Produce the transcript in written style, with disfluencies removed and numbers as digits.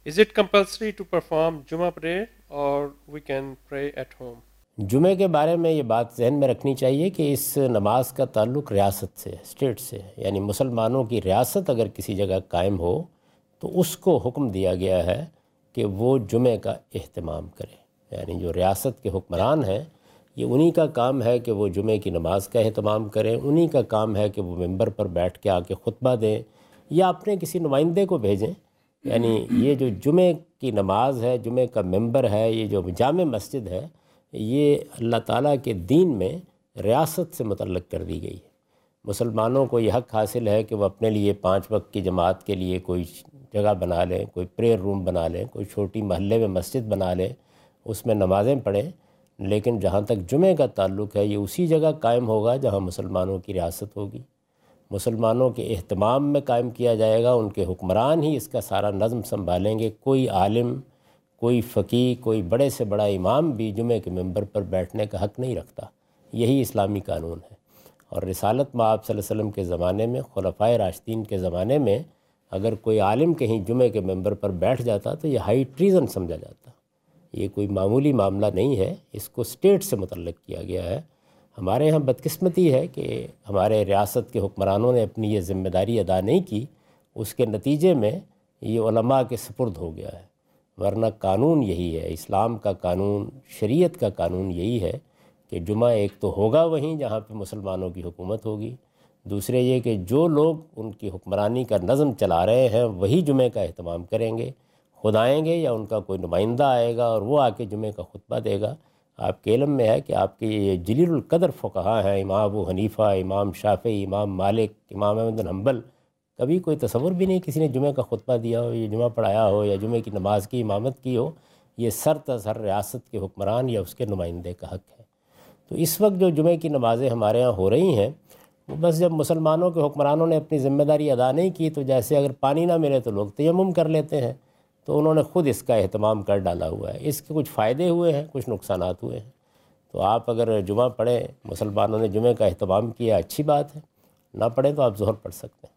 Is it compulsory to perform Jummah prayer or we can pray at home? جمعے کے بارے میں یہ بات ذہن میں رکھنی چاہیے کہ اس نماز کا تعلق ریاست سے، اسٹیٹ سے، یعنی مسلمانوں کی ریاست اگر کسی جگہ قائم ہو تو اس کو حکم دیا گیا ہے کہ وہ جمعے کا اہتمام کرے. یعنی جو ریاست کے حکمران ہیں یہ انہی کا کام ہے کہ وہ جمعے کی نماز کا اہتمام کریں، انہی کا کام ہے کہ وہ ممبر پر بیٹھ کے آ کے خطبہ دیں یا اپنے کسی نمائندے کو بھیجیں. یعنی یہ جو جمعے کی نماز ہے، جمعے کا ممبر ہے، یہ جو جامع مسجد ہے، یہ اللہ تعالیٰ کے دین میں ریاست سے متعلق کر دی گئی ہے. مسلمانوں کو یہ حق حاصل ہے کہ وہ اپنے لیے 5 وقت کی جماعت کے لیے کوئی جگہ بنا لیں، کوئی پریئر روم بنا لیں، کوئی چھوٹی محلے میں مسجد بنا لیں، اس میں نمازیں پڑھیں. لیکن جہاں تک جمعے کا تعلق ہے یہ اسی جگہ قائم ہوگا جہاں مسلمانوں کی ریاست ہوگی، مسلمانوں کے اہتمام میں قائم کیا جائے گا، ان کے حکمران ہی اس کا سارا نظم سنبھالیں گے. کوئی عالم، کوئی فقیہ، کوئی بڑے سے بڑا امام بھی جمعے کے ممبر پر بیٹھنے کا حق نہیں رکھتا. یہی اسلامی قانون ہے. اور رسالت مآب صلی اللہ علیہ وسلم کے زمانے میں، خلفائے راشدین کے زمانے میں اگر کوئی عالم کہیں جمعے کے ممبر پر بیٹھ جاتا تو یہ ہائی ٹریزن سمجھا جاتا. یہ کوئی معمولی معاملہ نہیں ہے، اس کو اسٹیٹ سے متعلق کیا گیا ہے. ہمارے ہاں بدقسمتی ہے کہ ہمارے ریاست کے حکمرانوں نے اپنی یہ ذمہ داری ادا نہیں کی، اس کے نتیجے میں یہ علماء کے سپرد ہو گیا ہے. ورنہ قانون یہی ہے، اسلام کا قانون، شریعت کا قانون یہی ہے کہ جمعہ ایک تو ہوگا وہیں جہاں پہ مسلمانوں کی حکومت ہوگی، دوسرے یہ کہ جو لوگ ان کی حکمرانی کا نظم چلا رہے ہیں وہی جمعے کا اہتمام کریں گے. خود آئیں گے یا ان کا کوئی نمائندہ آئے گا اور وہ آ کے جمعے کا خطبہ دے گا. آپ کے علم میں ہے کہ آپ کے یہ جلیل القدر فقہا ہیں، امام ابو حنیفہ، امام شافعی، امام مالک، امام احمد بن حنبل، کبھی کوئی تصور بھی نہیں کسی نے جمعے کا خطبہ دیا ہو، یہ جمعہ پڑھایا ہو یا جمعے کی نماز کی امامت کی ہو. یہ سر تسر ریاست کے حکمران یا اس کے نمائندے کا حق ہے. تو اس وقت جو جمعے کی نمازیں ہمارے ہاں ہو رہی ہیں وہ بس جب مسلمانوں کے حکمرانوں نے اپنی ذمہ داری ادا نہیں کی تو جیسے اگر پانی نہ ملے تو لوگ تیمم کر لیتے ہیں، تو انہوں نے خود اس کا اہتمام کر ڈالا ہوا ہے. اس کے کچھ فائدے ہوئے ہیں، کچھ نقصانات ہوئے ہیں. تو آپ اگر جمعہ پڑھیں، مسلمانوں نے جمعے کا اہتمام کیا، اچھی بات ہے. نہ پڑھیں تو آپ ظہر پڑھ سکتے ہیں.